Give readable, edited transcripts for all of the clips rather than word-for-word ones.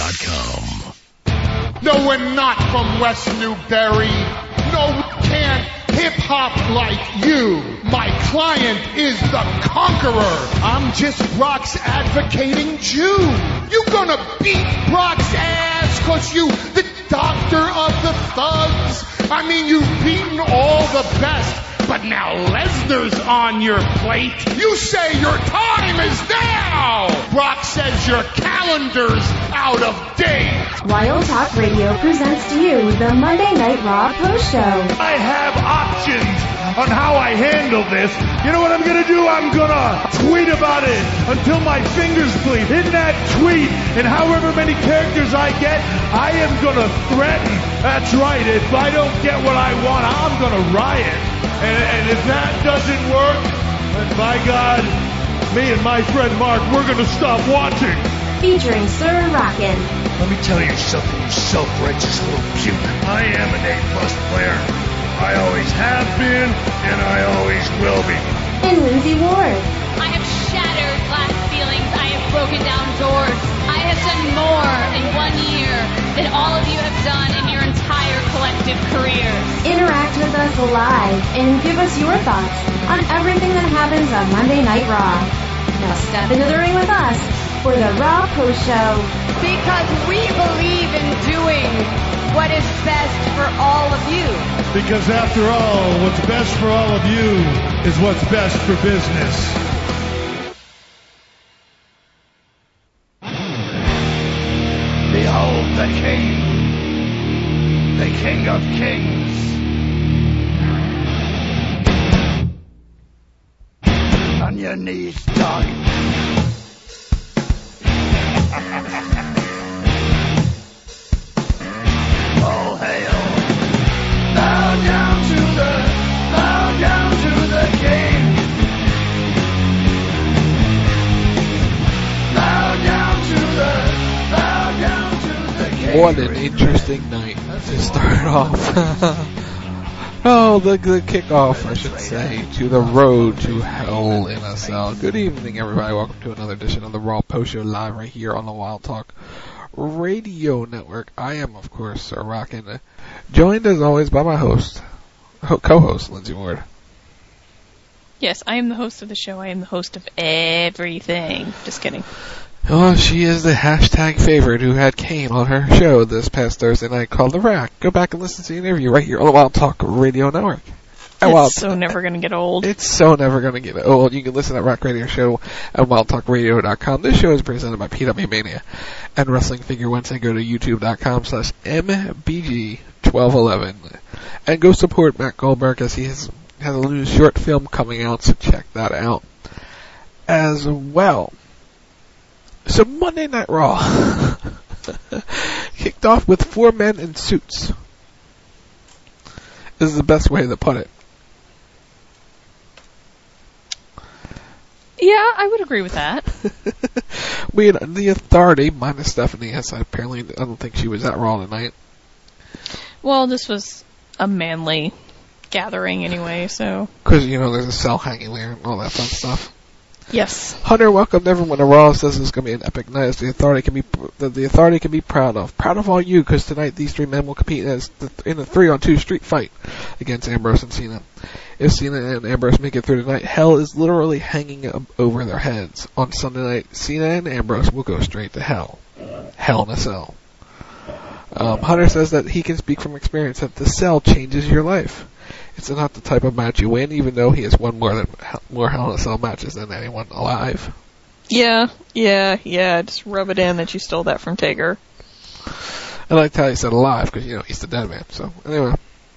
RockRadio.com. No, we're not from West Newbury. No, we can't hip-hop like you. My client is the conqueror. I'm just Brock's advocating Jew. You gonna beat Brock's ass cause you the doctor of the thugs? I mean, you've beaten all the best, but now Lesnar's on your plate. You say your time is now. Brock says your calendar's out of date. Wild Talk Radio presents to you the Monday Night Raw Post Show. I have options on how I handle this. You know what I'm gonna do? I'm gonna tweet about it until my fingers bleed. In that tweet, and however many characters I get, I am gonna threaten. That's right. If I don't get what I want, I'm gonna riot. And if that doesn't work, then by God, me and my friend Mark, we're gonna stop watching. Featuring Sir Rockin'. Let me tell you something, you self-righteous little puke. I am an A-plus player. I always have been, and I always will be. And Lindsay Ward. I have shattered glass ceilings. I have broken down doors. I have done more in 1 year than all of you have done in your entire collective careers. Interact with us live and give us your thoughts on everything that happens on Monday Night Raw. Now step into the ring with us for the Raw Post Show. Because we believe in doing what is best for all of you. Because after all, what's best for all of you is what's best for business. Behold the King of Kings. On your knees, dog. All hail. Bow down to the King. Bow down to the King. What an interesting night to start off. The kickoff, I should say, to the road to Hell in a Cell. Good evening, everybody. Welcome to another edition of the Raw Post Show live right here on the Wild Talk Radio Network. I am, of course, Sir Rockin', joined as always by my co-host, Lindsay Ward. Yes, I am the host of the show. I am the host of everything. Just kidding. Oh, she is the hashtag favorite who had Kane on her show this past Thursday night called The Rack. Go back and listen to the interview right here on the Wild Talk Radio Network. It's so never going to get old. It's so never going to get old. You can listen to that Rock Radio show at wildtalkradio.com. This show is presented by PW Mania and Wrestling Figure Wednesday. Go to youtube.com/MBG1211 and go support Matt Goldberg as he has a new short film coming out, so check that out as well. So Monday Night Raw kicked off with 4 men in suits. This is the best way to put it. Yeah, I would agree with that. We had the Authority, minus Stephanie, as apparently I don't think she was at Raw tonight. Well, this was a manly gathering anyway, so. Because, there's a cell hanging there and all that fun stuff. Yes. Hunter welcomed everyone to Raw, says it's going to be an epic night as the Authority can be proud of. Proud of all you, because tonight these 3 men will compete in a 3-on-2 street fight against Ambrose and Cena. If Cena and Ambrose make it through tonight, hell is literally hanging over their heads. On Sunday night, Cena and Ambrose will go straight to hell. Hell in a Cell. Hunter says that he can speak from experience that the cell changes your life. It's not the type of match you win, even though he has won more Hell in a Cell matches than anyone alive. Yeah. Just rub it in that you stole that from Taker. I like how he said alive, because, he's the dead man. So, anyway.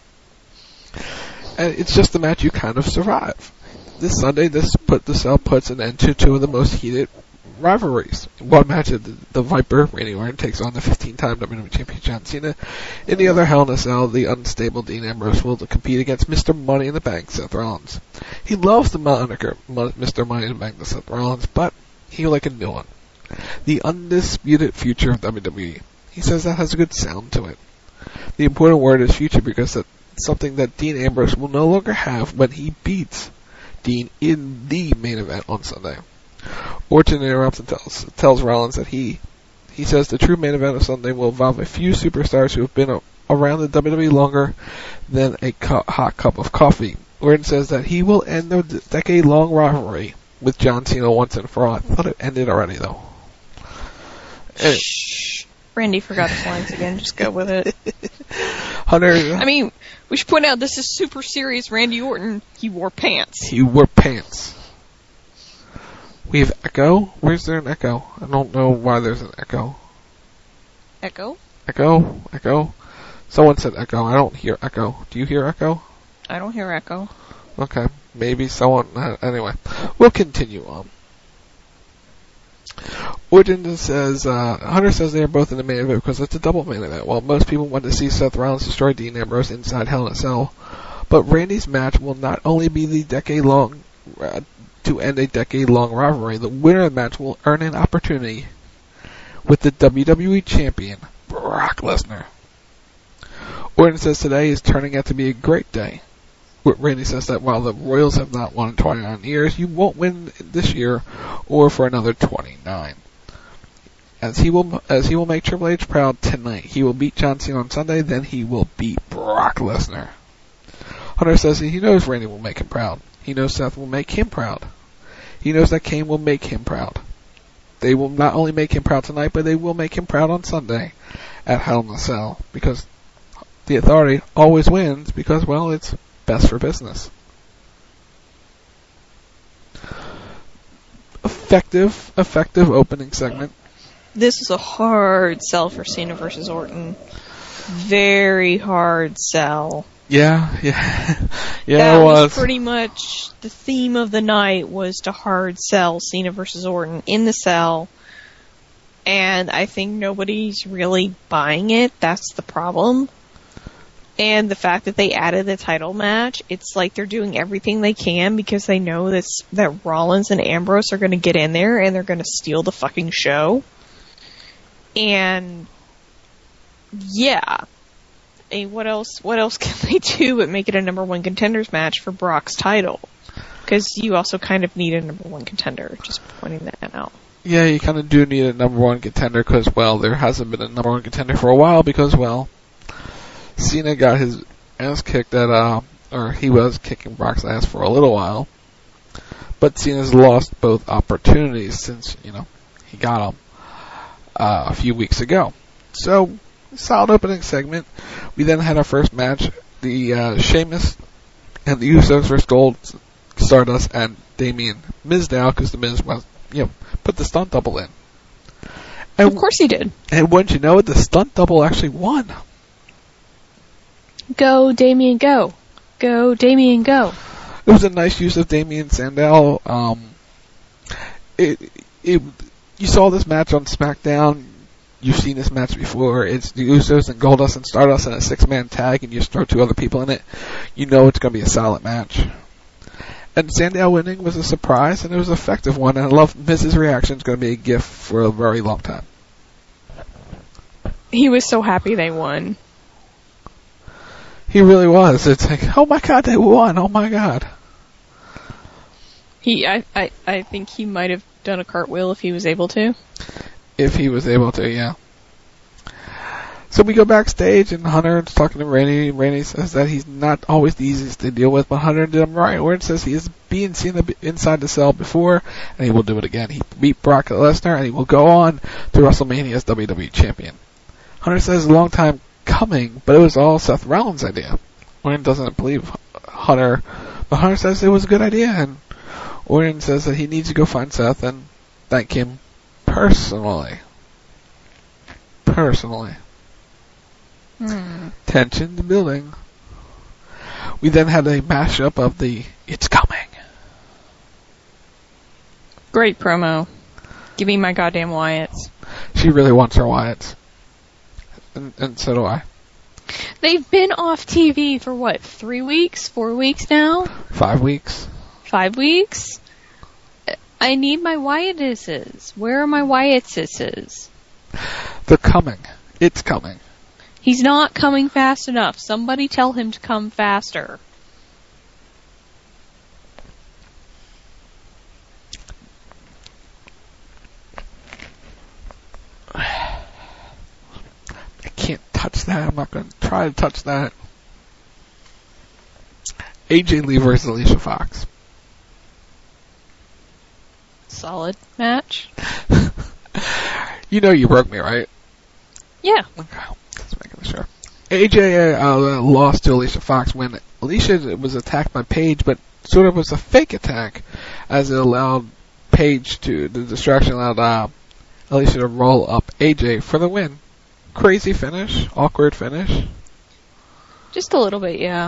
And it's just the match you kind of survive. This Sunday, the cell puts an end to 2 of the most heated rivalries. One match, the Viper, Randy Orton, takes on the 15-time WWE Champion John Cena. In the other Hell in a Cell, the unstable Dean Ambrose will compete against Mr. Money in the Bank, Seth Rollins. He loves the moniker Mr. Money in the Bank to Seth Rollins, but he would like a new one. The undisputed future of WWE. He says that has a good sound to it. The important word is future because that's something that Dean Ambrose will no longer have when he beats Dean in the main event on Sunday. Orton interrupts and tells Rollins that he He says the true main event of Sunday will involve a few superstars who have been around the WWE longer than a hot cup of coffee. Orton says that he will end the decade-long rivalry with John Cena once and for all. I thought it ended already, though. Anyway. Shh. Randy forgot his lines again. Just go with it. Hunter. I mean, we should point out this is super serious. Randy Orton, he wore pants. He wore pants. We have echo. Where's there an echo? I don't know why there's an echo. Echo? Echo? Echo? Someone said echo. I don't hear echo. Do you hear echo? I don't hear echo. Okay. Maybe someone... anyway. We'll continue on. Orton says... Hunter says they are both in the main event because it's a double main event. While most people want to see Seth Rollins destroy Dean Ambrose inside Hell in a Cell, but Randy's match will not only be the decade-long... to end a decade-long rivalry, the winner of the match will earn an opportunity with the WWE Champion, Brock Lesnar. Orton says today is turning out to be a great day. Randy says that while the Royals have not won in 29 years, you won't win this year or for another 29. As he will make Triple H proud tonight. He will beat John Cena on Sunday, then he will beat Brock Lesnar. Hunter says he knows Randy will make him proud. He knows Seth will make him proud. He knows that Kane will make him proud. They will not only make him proud tonight, but they will make him proud on Sunday at Hell in a Cell. Because the Authority always wins because, well, it's best for business. Effective opening segment. This is a hard sell for Cena versus Orton. Very hard sell. Yeah, that it was pretty much the theme of the night, was to hard sell Cena versus Orton in the cell, and I think nobody's really buying it. That's the problem. And the fact that they added the title match, it's like they're doing everything they can because they know that Rollins and Ambrose are going to get in there and they're going to steal the fucking show. And yeah. What else can they do but make it a number one contenders match for Brock's title? Because you also kind of need a number one contender, just pointing that out. Yeah, you kind of do need a number one contender because, well, there hasn't been a number one contender for a while because, well, Cena got his ass kicked or he was kicking Brock's ass for a little while. But Cena's lost both opportunities since, he got them a few weeks ago. So, solid opening segment. We then had our first match, the Sheamus and the Usos versus Gold, Stardust, and Damien Mizdow, because the Miz was, put the stunt double in. And, of course he did. And wouldn't you know it, the stunt double actually won. Go, Damien, go. Go, Damien, go. It was a nice use of Damien Sandow. You saw this match on SmackDown. You've seen this match before. It's the Usos and Goldust and Stardust in a 6-man tag, and you just throw 2 other people in it. You know it's going to be a solid match. And Sandow winning was a surprise, and it was an effective one, and I love Miz's reaction. It's going to be a gift for a very long time. He was so happy they won. He really was. It's like, oh my god, they won! Oh my god. I think he might have done a cartwheel if he was able to. If he was able to, yeah. So we go backstage, and Hunter's talking to Randy. Randy says that he's not always the easiest to deal with, but Hunter did him right. Orton says he is being seen inside the cell before, and he will do it again. He beat Brock Lesnar, and he will go on to WrestleMania as WWE Champion. Hunter says it's a long time coming, but it was all Seth Rollins' idea. Orton doesn't believe Hunter, but Hunter says it was a good idea, and Orton says that he needs to go find Seth and thank him personally. Tension building. We then had a mashup of the It's Coming. Great promo. Give me my goddamn Wyatts. She really wants her Wyatts. And so do I. They've been off TV for what, 3 weeks? 4 weeks now? 5 weeks. 5 weeks? I need my Wyattses. Where are my Wyattses? They're coming. It's coming. He's not coming fast enough. Somebody tell him to come faster. touch that. I'm not going to try to touch that. AJ Lee versus Alicia Fox. Solid match. You know you broke me, right? Yeah. Okay, just making sure. AJ lost to Alicia Fox when Alicia was attacked by Paige, but sort of was a fake attack, as it allowed Paige the distraction allowed Alicia to roll up AJ for the win. Crazy finish, awkward finish. Just a little bit, yeah.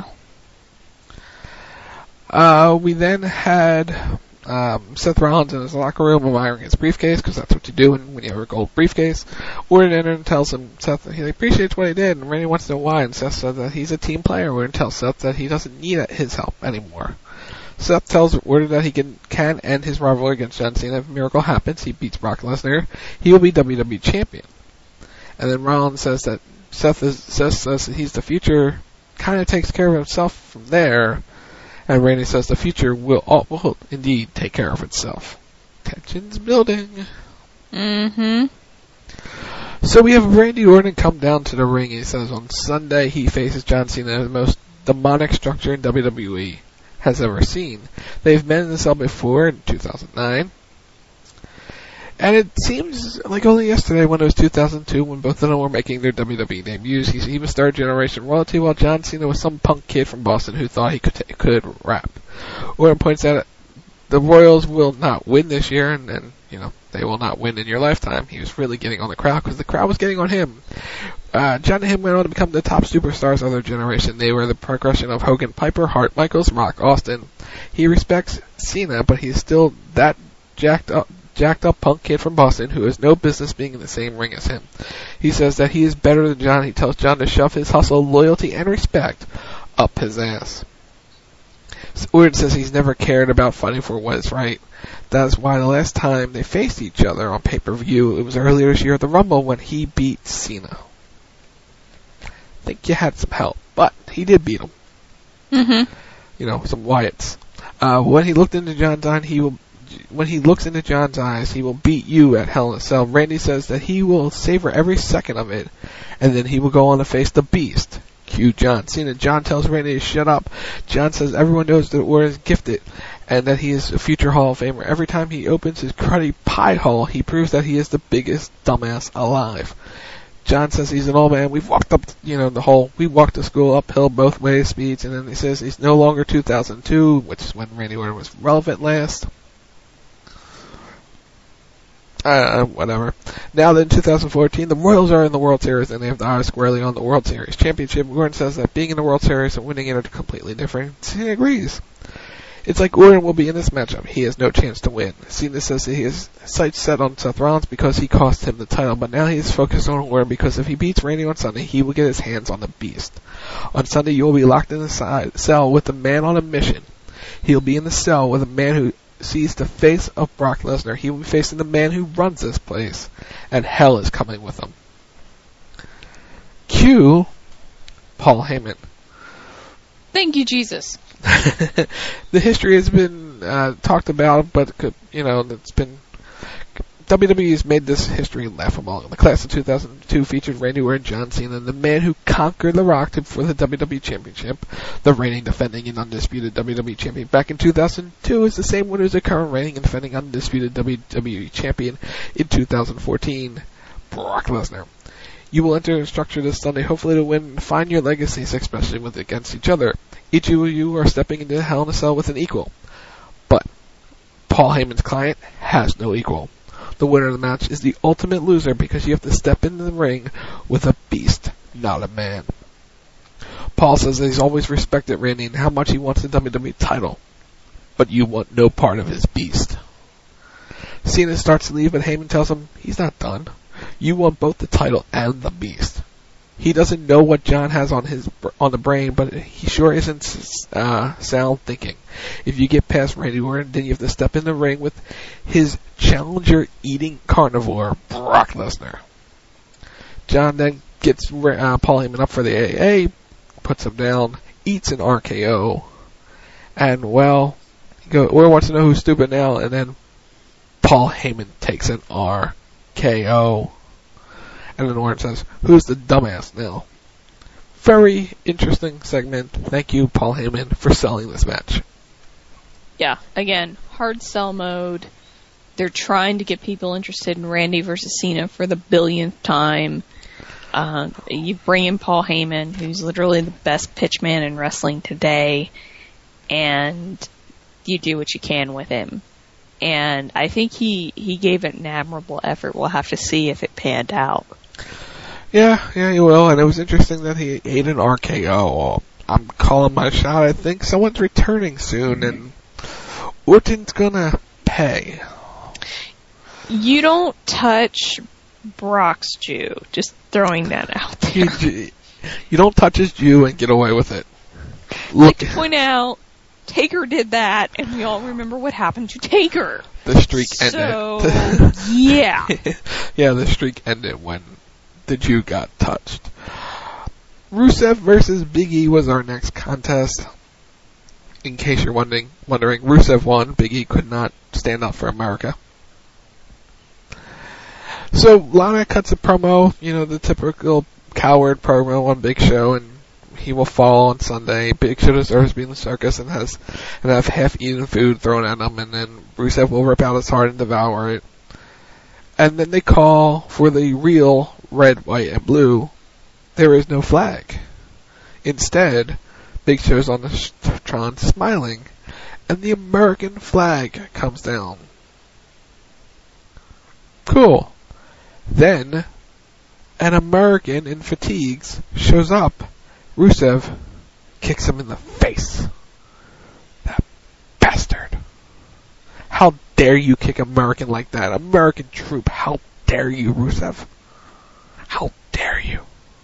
We then had Seth Rollins in his locker room admiring his briefcase, because that's what you do when you have a gold briefcase. Orton enters and tells him Seth that he appreciates what he did, and Randy wants to know why, and Seth says that he's a team player. Orton tells Seth that he doesn't need his help anymore. Seth tells Orton that he can end his rivalry against John Cena. If a miracle happens, he beats Brock Lesnar, he will be WWE Champion. And then Rollins says that Seth says that he's the future, kind of takes care of himself from there. And Randy says the future will indeed take care of itself. Tension's building. Mm-hmm. So we have Randy Orton come down to the ring. He says on Sunday he faces John Cena, the most demonic structure in WWE has ever seen. They've met in the cell before in 2009. And it seems like only yesterday when it was 2002 when both of them were making their WWE debuts. He was third generation royalty while John Cena was some punk kid from Boston who thought he could rap. Orton points out the Royals will not win this year, and they will not win in your lifetime. He was really getting on the crowd because the crowd was getting on him. John and him went on to become the top superstars of their generation. They were the progression of Hogan, Piper, Hart, Michaels, Rock, Austin. He respects Cena, but he's still that jacked up punk kid from Boston who has no business being in the same ring as him. He says that he is better than John. He tells John to shove his hustle, loyalty, and respect up his ass. Orton says he's never cared about fighting for what is right. That is why the last time they faced each other on pay-per-view, it was earlier this year at the Rumble when he beat Cena. I think you had some help, but he did beat him. Mm-hmm. Some Wyatts. When he looked into John's eye, when he looks into John's eyes, he will beat you at Hell in a Cell. Randy says that he will savor every second of it, and then he will go on to face the Beast. Cue John Cena. John tells Randy to shut up. John says everyone knows that Orton is gifted, and that he is a future Hall of Famer. Every time he opens his cruddy pie hole, he proves that he is the biggest dumbass alive. John says he's an old man. We've walked up, we walked to school uphill both ways speeds, and then he says he's no longer 2002, which is when Randy Orton was relevant last. Whatever. Now then, 2014, the Royals are in the World Series, and they have the eyes squarely on the World Series championship. Orton says that being in the World Series and winning it are completely different. Cena agrees. It's like Orton will be in this matchup. He has no chance to win. Cena says that he has sights set on Seth Rollins because he cost him the title, but now he is focused on Orton because if he beats Randy on Sunday, he will get his hands on the Beast. On Sunday, you will be locked in the cell with a man on a mission. He'll be in the cell with a man who sees the face of Brock Lesnar. He will be facing the man who runs this place, and hell is coming with him. Cue Paul Heyman. Thank you, Jesus. The history has been talked about, but it's been WWE has made this history laughable. The class of 2002 featured Randy Orton, John Cena, the man who conquered The Rock for the WWE Championship. The reigning, defending, and undisputed WWE Champion back in 2002 is the same one as the current reigning and defending undisputed WWE Champion in 2014, Brock Lesnar. You will enter a structure this Sunday, hopefully to win and find your legacies, especially against each other. Each of you are stepping into Hell in a Cell with an equal. But Paul Heyman's client has no equal. The winner of the match is the ultimate loser because you have to step into the ring with a beast, not a man. Paul says that he's always respected Randy and how much he wants the WWE title, but you want no part of his beast. Cena starts to leave, but Heyman tells him he's not done. You want both the title and the beast. He doesn't know what John has on the brain, but he sure isn't sound thinking. If you get past Randy Orton, then you have to step in the ring with his challenger-eating carnivore, Brock Lesnar. John then gets Paul Heyman up for the AA, puts him down, eats an RKO, and Orton wants to know who's stupid now, and then Paul Heyman takes an RKO. And then Orton says, who's the dumbass now? Very interesting segment. Thank you, Paul Heyman, for selling this match. Yeah, again, hard sell mode. They're trying to get people interested in Randy versus Cena for the billionth time. You bring in Paul Heyman, who's literally the best pitchman in wrestling today, and you do what you can with him. And I think he gave it an admirable effort. We'll have to see if it panned out. Yeah, he will. And it was interesting that he ate an RKO. I'm calling my shot. I think someone's returning soon, and Orton's gonna pay. You don't touch Brock's Jew. Just throwing that out there. You don't touch his Jew and get away with it. Look, to point out, Taker did that, and we all remember what happened to Taker. The streak ended. Yeah. Yeah, the streak ended when the Jew got touched. Rusev versus Big E was our next contest. In case you're wondering, Rusev won. Big E could not stand up for America. So Lana cuts a promo, the typical coward promo on Big Show, and he will fall on Sunday. Big Show deserves to be in the circus and have half-eaten food thrown at him, and then Rusev will rip out his heart and devour it. And then they call for the real red, white, and blue. There is no flag. Instead, Big Show's on the Tron smiling, and the American flag comes down. Cool. Then, an American in fatigues shows up. Rusev kicks him in the face. That bastard. How dare you kick American like that? American troop, how dare you, Rusev? How dare you?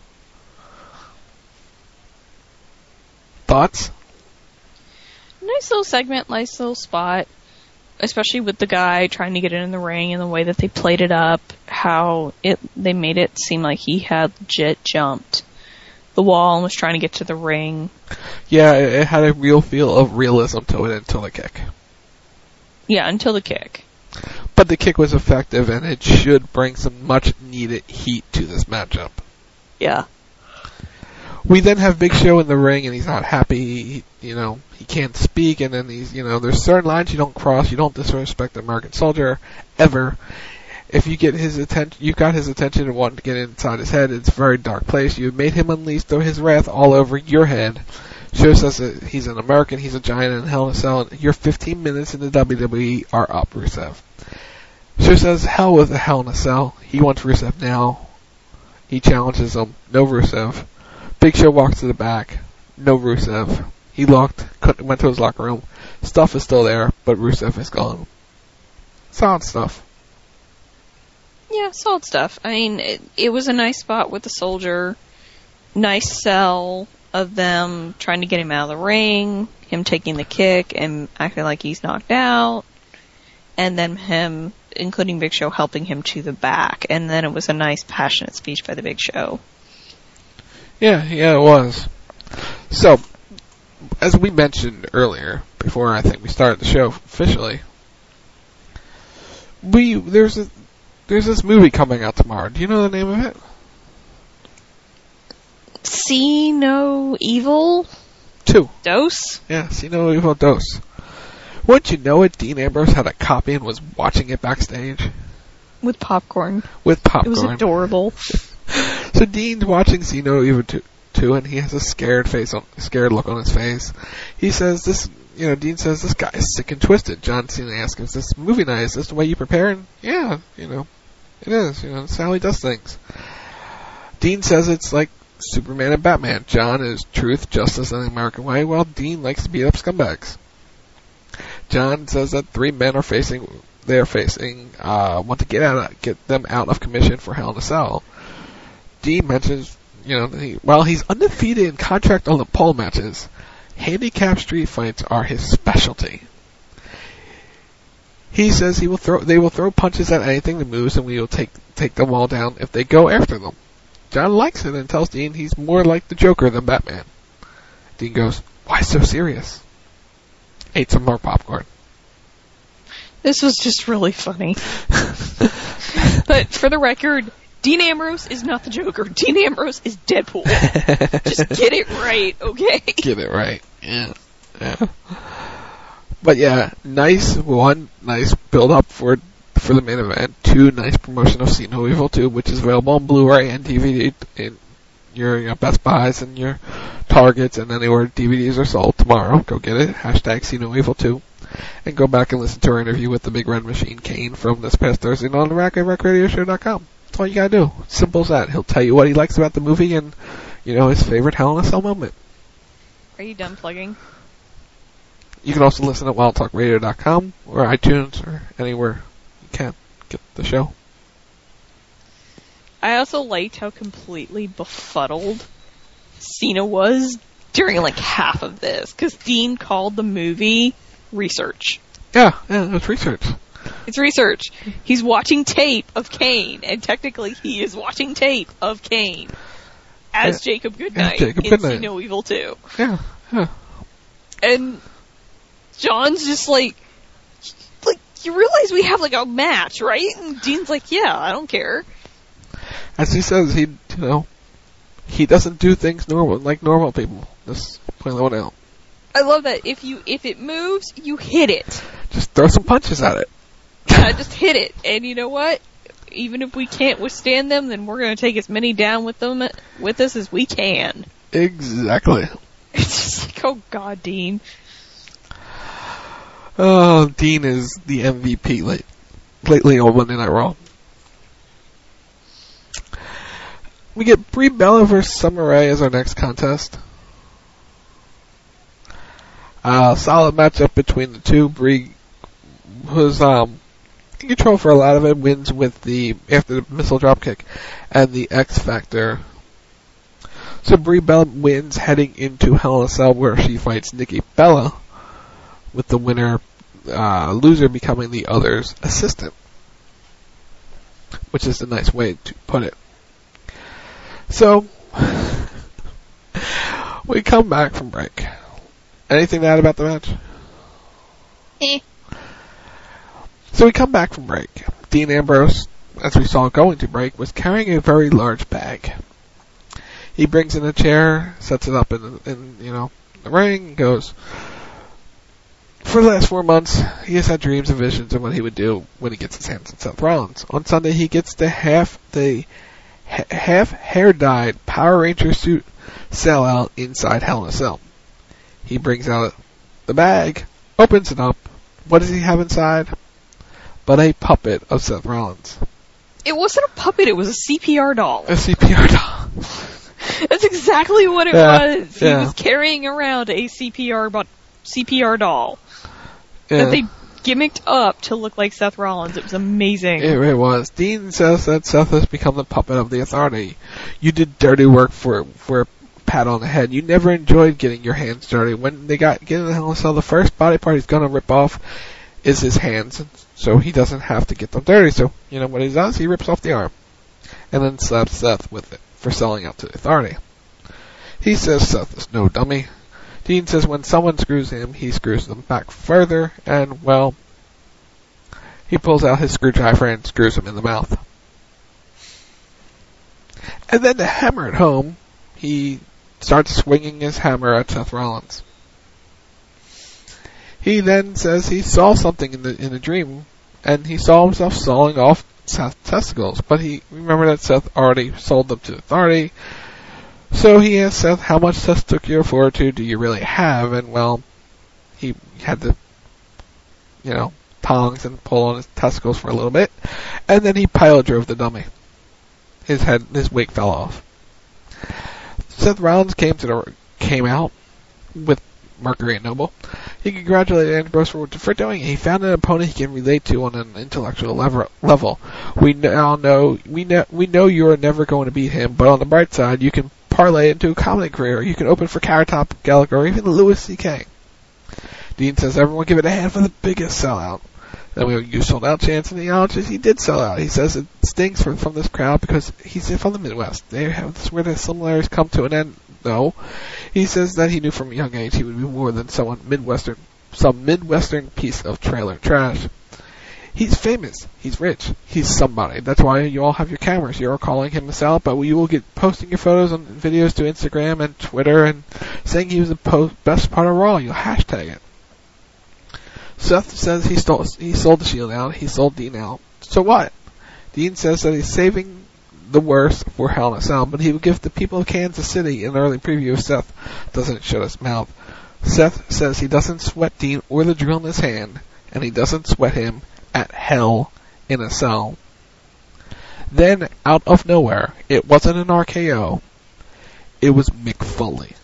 Thoughts? Nice little segment, nice little spot. Especially with the guy trying to get in the ring and the way that they played it up, how they made it seem like he had legit jumped the wall and was trying to get to the ring. Yeah, it had a real feel of realism to it until the kick. Yeah, until the kick. But the kick was effective, and it should bring some much-needed heat to this matchup. Yeah. We then have Big Show in the ring, and he's not happy. He can't speak, and then there's certain lines you don't cross. You don't disrespect the American soldier ever. If you get his attention, you got his attention and want to get inside his head. It's a very dark place. You've made him unleash his wrath all over your head. Show says that he's an American, he's a giant in Hell in a Cell, and your 15 minutes in the WWE are up, Rusev. Show says, hell with the Hell in a Cell. He wants Rusev now. He challenges him. No Rusev. Big Show walks to the back. No Rusev. He went to his locker room. Stuff is still there, but Rusev is gone. Solid stuff. Yeah, solid stuff. I mean, it was a nice spot with the soldier. Nice sell of them trying to get him out of the ring. Him taking the kick and acting like he's knocked out. And then him, including Big Show, helping him to the back. And then it was a nice, passionate speech by the Big Show. Yeah, it was. So, as we mentioned earlier, before I think we started the show officially, there's this movie coming out tomorrow. Do you know the name of it? See No Evil? 2. Dose? Yeah, See No Evil Dose. Wouldn't you know it, Dean Ambrose had a copy and was watching it backstage? With popcorn. It was adorable. So Dean's watching See No Evil 2, and he has a scared look on his face. He says Dean says, this guy is sick and twisted. John Cena asks him, is this movie night? Is this the way you prepare? And yeah, it is. It's how he does things. Dean says it's like Superman and Batman. John is truth, justice, and the American way, while Dean likes to beat up scumbags. John says that 3 men want to get them out of commission for Hell in a Cell. Dean mentions, while he's undefeated in contract on the pole matches, handicap street fights are his specialty. He says they will throw punches at anything that moves, and we will take them all down if they go after them. John likes it and tells Dean he's more like the Joker than Batman. Dean goes, why so serious? Ate some more popcorn. This was just really funny. But for the record, Dean Ambrose is not the Joker. Dean Ambrose is Deadpool. Just get it right, okay? Get it right. Yeah. But yeah, nice build up for the main event. 2, nice promotion of See No Evil 2, which is available on Blu-ray and DVD in your Best Buys and your Targets and anywhere DVDs are sold tomorrow. Go get it. # See No Evil 2. And go back and listen to our interview with the Big Red Machine, Kane, from this past Thursday on the RackRadioshow.com. That's all you gotta do. Simple as that. He'll tell you what he likes about the movie and, his favorite Hell in a Cell moment. Are you done plugging? You can also listen at WildTalkRadio.com or iTunes or anywhere you can get the show. I also liked how completely befuddled Cena was during half of this, because Dean called the movie research. Yeah, it's research. It's research. He's watching tape of Kane, and technically he is watching tape of Kane as Jacob Goodnight in See No Evil 2. Yeah. And John's just you realize we have a match, right? And Dean's yeah, I don't care. As he says, he doesn't do things like normal people. Just point that one out. I love that. If it moves, you hit it. Just throw some punches at it. Just hit it. And you know what? Even if we can't withstand them, then we're going to take as many down with us as we can. Exactly. It's just oh God, Dean. Oh, Dean is the MVP lately on Monday Night Raw. We get Brie Bella versus Summer Rae as our next contest. Solid matchup between the two. Brie, who's in control for a lot of it, wins after the missile dropkick and the X Factor. So Brie Bella wins heading into Hell in a Cell, where she fights Nikki Bella, with the winner, loser becoming the other's assistant. Which is a nice way to put it. So, we come back from break. Anything to add about the match? So we come back from break. Dean Ambrose, as we saw going to break, was carrying a very large bag. He brings in a chair, sets it up in the ring, and goes, for the last 4 months, he has had dreams and visions of what he would do when he gets his hands on Seth Rollins. On Sunday, he gets the half hair-dyed Power Ranger suit sellout inside Hell in a Cell. He brings out the bag, opens it up. What does he have inside? But a puppet of Seth Rollins. It wasn't a puppet, it was a CPR doll. A CPR doll. That's exactly what it was. He was carrying around a CPR doll that they gimmicked up to look like Seth Rollins. It was amazing. It really was. Dean says that Seth has become the puppet of the Authority. You did dirty work for a pat on the head. You never enjoyed getting your hands dirty. When they get in the Hell in a Cell, the first body part he's gonna rip off is his hands, so he doesn't have to get them dirty. So, what he does? He rips off the arm. And then slaps Seth with it for selling out to the Authority. He says Seth is no dummy. Dean says when someone screws him, he screws them back further, and, he pulls out his screwdriver and screws him in the mouth. And then to hammer it home, he starts swinging his hammer at Seth Rollins. He then says he saw something in a dream, and he saw himself sawing off Seth's testicles, but he remembered that Seth already sold them to the Authority. So he asked Seth, how much testicular fortitude do you really have? And, he had the, tongs and pull on his testicles for a little bit. And then he pilot drove the dummy. His wig fell off. Seth Rollins came out with Mercury and Noble. He congratulated Ambrose for doing it. He found an opponent he can relate to on an intellectual level. We know you are never going to beat him, but on the bright side, you can parlay into a comedy career. You can open for Carrot Top, Gallagher, or even Louis C.K. Dean says everyone give it a hand for the biggest sellout. Then we use sold out chance, and he did sell out. He says it stinks from this crowd because he's from the Midwest. That's where the similarities come to an end. No, he says that he knew from a young age he would be more than some Midwestern piece of trailer trash. He's famous. He's rich. He's somebody. That's why you all have your cameras. You're all calling him a sellout, but you will get posting your photos and videos to Instagram and Twitter and saying he was the best part of Raw. You'll hashtag it. Seth says he sold the Shield out. He sold Dean out. So what? Dean says that he's saving the worst for Hell in a Cell, but he will give the people of Kansas City an early preview if Seth doesn't shut his mouth. Seth says he doesn't sweat Dean or the drill in his hand, and he doesn't sweat him at Hell in a Cell. Then, out of nowhere, it wasn't an RKO. It was Mick Foley.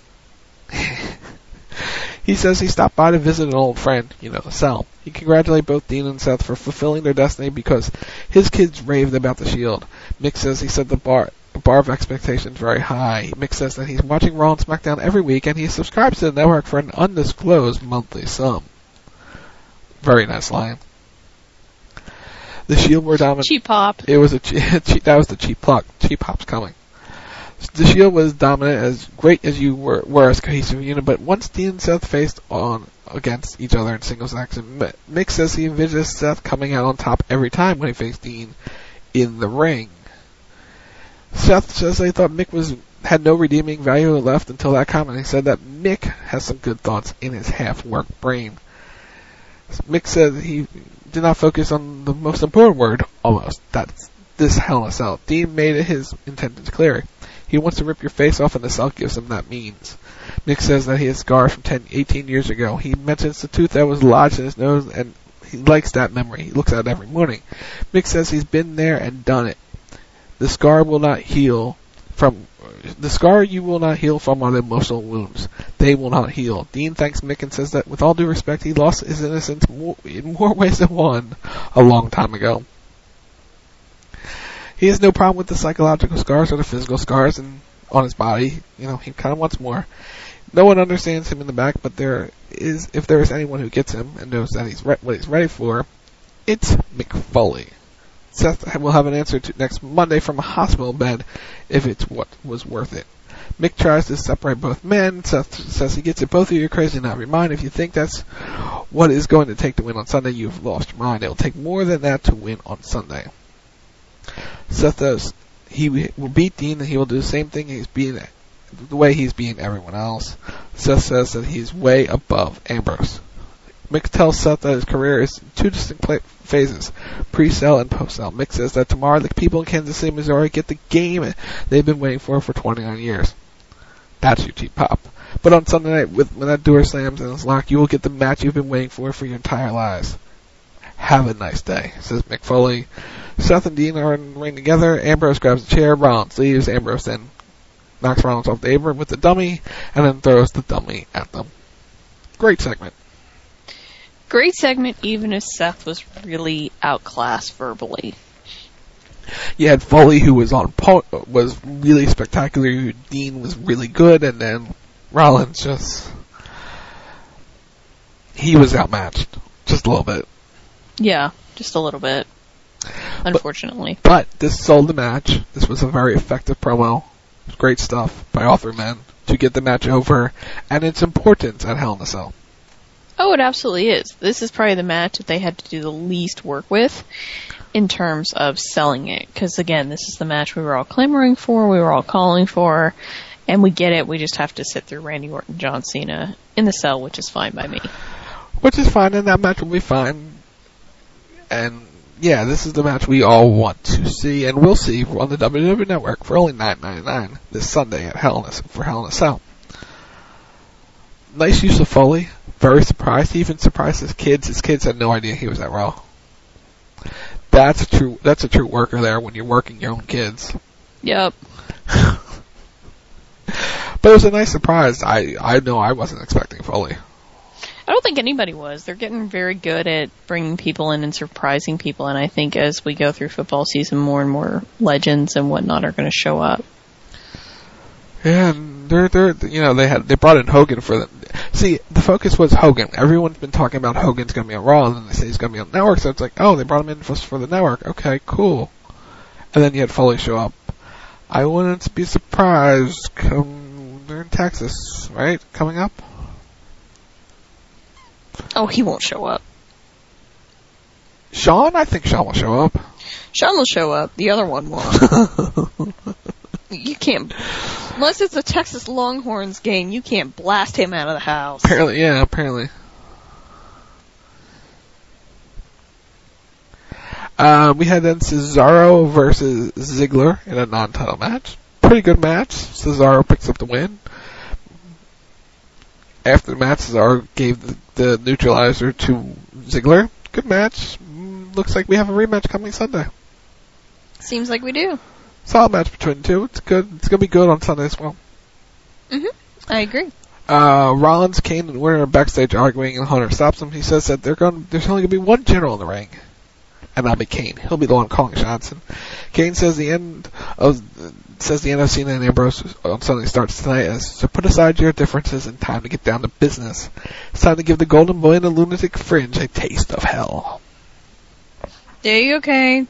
He says he stopped by to visit an old friend, the Cell. He congratulated both Dean and Seth for fulfilling their destiny because his kids raved about the Shield. Mick says he set the bar of expectations very high. Mick says that he's watching Raw and SmackDown every week and he subscribes to the network for an undisclosed monthly sum. Very nice line. The Shield were dominant. Cheap pop. It was that was the cheap plug. Cheap pop's coming. The Shield was dominant, as great as you were as a cohesive unit, but once Dean and Seth faced on against each other in singles action, Mick says he envisages Seth coming out on top every time when he faced Dean in the ring. Seth says they thought Mick had no redeeming value left until that comment. He said that Mick has some good thoughts in his half-worked brain. Mick said he did not focus on the most important word, almost. That's this Hell in a Cell. Dean made his intentions clear. He wants to rip your face off, and the Cell gives him that means. Mick says that he has scars from 18 years ago. He mentions the tooth that was lodged in his nose, and he likes that memory. He looks at it every morning. Mick says he's been there and done it. The scar you will not heal from are the emotional wounds. They will not heal. Dean thanks Mick and says that with all due respect, he lost his innocence in more ways than one a long time ago. He has no problem with the psychological scars or the physical scars on his body. He kind of wants more. No one understands him in the back, but if there is anyone who gets him and knows that what he's ready for, it's Mick Foley. Seth will have an answer to next Monday from a hospital bed if it's what was worth it. Mick tries to separate both men. Seth says he gets it. Both of you are crazy, not your mind. If you think that's what it's going to take to win on Sunday, you've lost your mind. It will take more than that to win on Sunday. Seth says he will beat Dean and he will do the same thing the way he's beating everyone else. Seth says that he's way above Ambrose. Mick tells Seth that his career is two distinct phases, pre-sell and post-sell. Mick says that tomorrow the people in Kansas City, Missouri get the game they've been waiting for 29 years. That's your cheap pop. But on Sunday night, when that door slams and it's locked, you will get the match you've been waiting for your entire lives. Have a nice day, says Mick Foley. Seth and Dean are in the ring together. Ambrose grabs a chair. Rollins leaves. Ambrose then knocks Rollins off the apron with the dummy and then throws the dummy at them. Great segment. Great segment, even if Seth was really outclassed verbally. You had Foley, who was was really spectacular. Dean was really good, and then Rollins he was outmatched just a little bit. Yeah, just a little bit. Unfortunately. But this sold the match. This was a very effective promo. Great stuff by all three men to get the match over, and its importance at Hell in a Cell. Oh, it absolutely is. This is probably the match that they had to do the least work with in terms of selling it. Because, again, this is the match we were all clamoring for, we were all calling for, and we get it. We just have to sit through Randy Orton, John Cena in the Cell, which is fine by me. Which is fine, and that match will be fine. And, yeah, this is the match we all want to see, and we'll see on the WWE Network for only $9.99 this Sunday at Hell in a Cell. Nice use of Foley. Very surprised. He even surprised his kids. His kids had no idea he was at Raw. That's a true worker there when you're working your own kids. Yep. But it was a nice surprise. I know I wasn't expecting Foley. I don't think anybody was. They're getting very good at bringing people in and surprising people, and I think as we go through football season, more and more legends and whatnot are going to show up. Yeah, and they brought in Hogan for them. See, the focus was Hogan. Everyone's been talking about Hogan's going to be on Raw, and then they say he's going to be on the network, so it's like, oh, they brought him in for the network. Okay, cool. And then you had Foley show up. I wouldn't be surprised. They're in Texas, right? Coming up? Oh, he won't show up. Sean? I think Sean will show up. Sean will show up. The other one won't. You can't... Unless it's a Texas Longhorns game, you can't blast him out of the house. Apparently, yeah, apparently. We had then Cesaro versus Ziggler in a non-title match. Pretty good match. Cesaro picks up the win. After the match, Cesaro gave the neutralizer to Ziggler. Good match. Looks like we have a rematch coming Sunday. Seems like we do. Solid match between the two. It's good. It's gonna be good on Sunday as well. I agree. Rollins, Kane, and Warner are backstage arguing, and Hunter stops them. He says that there's only gonna be one general in the ring, and that'll be Kane. He'll be the one calling shots. And Kane says the end of Cena and Ambrose on Sunday starts tonight. So put aside your differences and time to get down to business. It's time to give the Golden Boy and the Lunatic Fringe a taste of hell. There you go, Kane.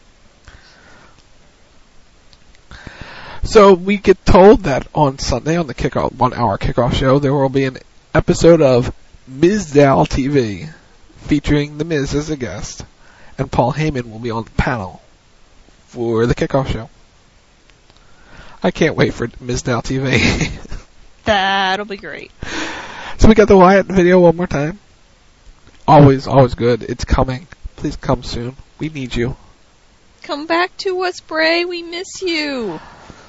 So we get told that on Sunday, on the 1 hour kickoff show, there will be an episode of Mizdow TV featuring The Miz as a guest, and Paul Heyman will be on the panel for the kickoff show. I can't wait for Mizdow TV. That'll be great. So we got the Wyatt video one more time. Always good. It's coming. Please come soon. We need you. Come back to us, Bray. We miss you.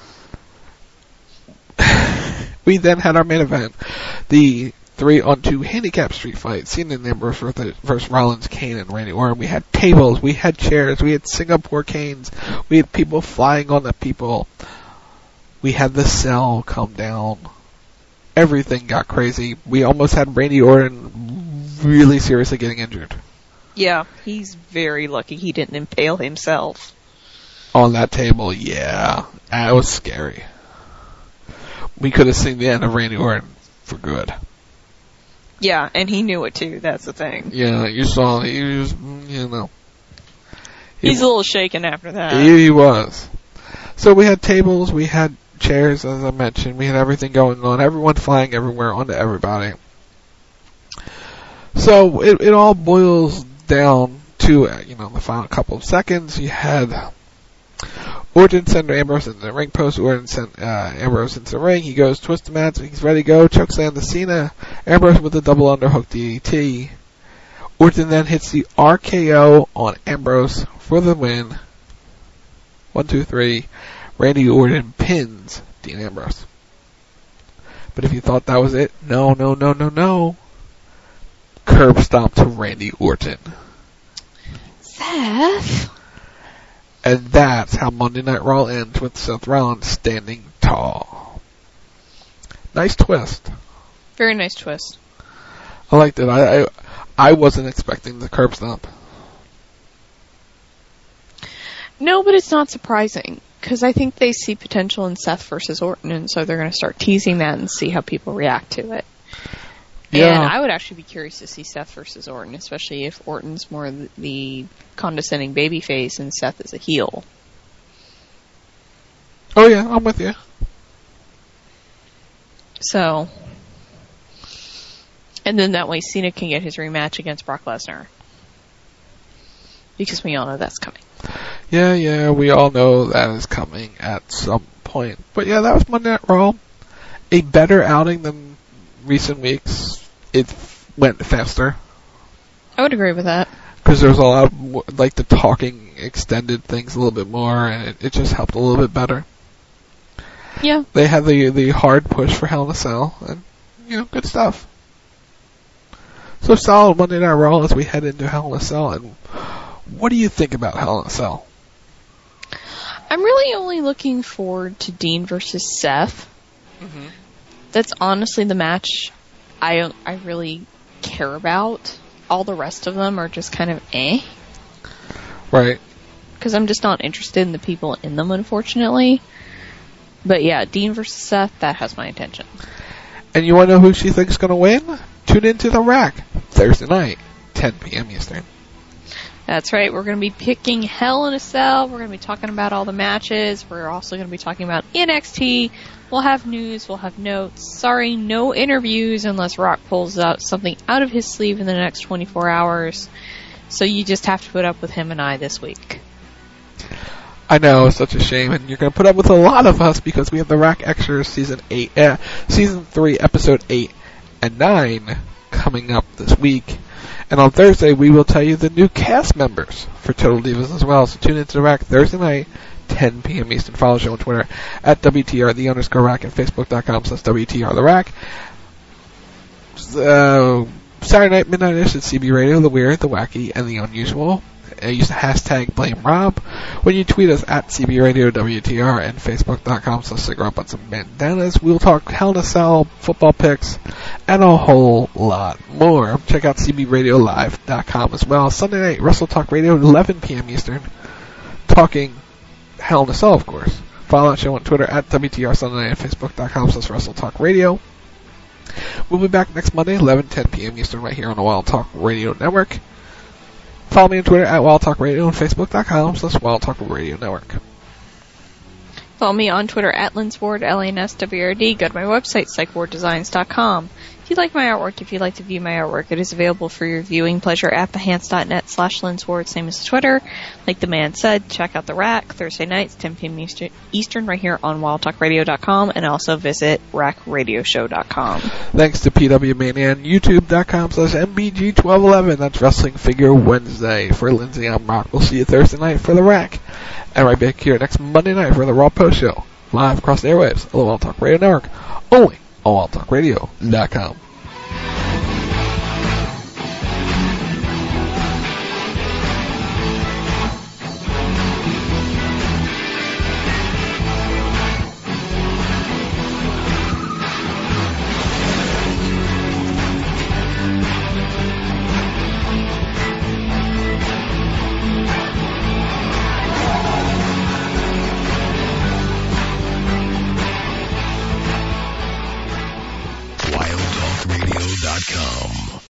We then had our main event, the 3-on-2 handicap street fight, Cena and Ambrose versus Rollins, Kane, and Randy Orton. We had tables, we had chairs, we had Singapore canes, we had people flying on the people. We had the cell come down. Everything got crazy. We almost had Randy Orton really seriously getting injured. Yeah, he's very lucky he didn't impale himself. On that table, yeah. That was scary. We could have seen the end of Randy Orton for good. Yeah, and he knew it too, that's the thing. Yeah, you saw, he was, you know. He's a little shaken after that. He was. So we had tables, we had chairs, as I mentioned, we had everything going on, everyone flying everywhere onto everybody. So it all boils down to, the final couple of seconds. You had Orton send Ambrose into the ring post. Orton sent Ambrose into the ring. He goes, twist the mat. He's ready to go. Chokeslam to Cena. Ambrose with a double underhook DDT. Orton then hits the RKO on Ambrose for the win. 1, 2, 3. Randy Orton pins Dean Ambrose. But if you thought that was it, no. Curb stomp to Randy Orton. Seth? And that's how Monday Night Raw ends, with Seth Rollins standing tall. Nice twist. Very nice twist. I liked it. I wasn't expecting the curb stomp. No, but it's not surprising, because I think they see potential in Seth versus Orton, and so they're going to start teasing that and see how people react to it. Yeah. And I would actually be curious to see Seth versus Orton, especially if Orton's more the condescending babyface and Seth is a heel. Oh yeah, I'm with you. So, and then that way Cena can get his rematch against Brock Lesnar. Because we all know that's coming. Yeah, we all know that is coming at some point. But yeah, that was Monday Night Raw. A better outing than recent weeks. It went faster. I would agree with that. Because there was a lot of, the talking extended things a little bit more, and it just helped a little bit better. Yeah. They had the hard push for Hell in a Cell, and, good stuff. So solid Monday Night Raw as we head into Hell in a Cell, and what do you think about Hell in a Cell? I'm really only looking forward to Dean versus Seth. Mm-hmm. That's honestly the match I really care about. All the rest of them are just kind of eh. Right. Because I'm just not interested in the people in them, unfortunately. But yeah, Dean versus Seth, that has my attention. And you want to know who she thinks is going to win? Tune into The Rack, Thursday night, 10 p.m. Eastern. That's right. We're going to be picking Hell in a Cell. We're going to be talking about all the matches. We're also going to be talking about NXT. We'll have news. We'll have notes. Sorry, no interviews unless Rock pulls out something out of his sleeve in the next 24 hours. So you just have to put up with him and I this week. I know, it's such a shame, and you're going to put up with a lot of us because we have the Rack Extras Season 3, Episode 8 and 9 coming up this week. And on Thursday, we will tell you the new cast members for Total Divas as well. So tune into the Rack Thursday night, 10 p.m. Eastern. Follow the show on Twitter at WTR_Rack and Facebook.com/WTR The Rack. Saturday night, midnight-ish at CB Radio, the weird, the wacky, and the unusual. Use the hashtag BlameRob when you tweet us at CB Radio WTR and Facebook.com/CigarButts and Bandanas. We'll talk Hell in a Cell, football picks, and a whole lot more. Check out CBRadioLive.com as well. Sunday night, Wrestle Talk Radio, 11 p.m. Eastern, talking Hell in a Cell, of course. Follow that show on Twitter at WTR Sunday night and Facebook.com/WrestleTalkRadio. We'll be back next Monday, 11:10 p.m. Eastern, right here on the Wild Talk Radio Network. Follow me on Twitter at Wild Talk Radio and Facebook.com/Wild Talk Radio Network. Follow me on Twitter at Linsward, LANSWRD. Go to my website, PsychWardDesigns.com. If you like my artwork, if you'd like to view my artwork, it is available for your viewing pleasure at behance.net/Linsward, same as Twitter. Like the man said, check out the Rack Thursday nights, 10 p.m. Eastern, right here on WildTalkRadio.com, and also visit RackRadioshow.com. Thanks to PW Mania and YouTube.com/MBG1211. That's Wrestling Figure Wednesday. For Lindsay, I'm Rock. We'll see you Thursday night for the Rack, and right back here next Monday night for the Raw Post Show, live across the airwaves of the Wild Talk Radio Network, only on WildTalkRadio.com. WildTalkRadio.com.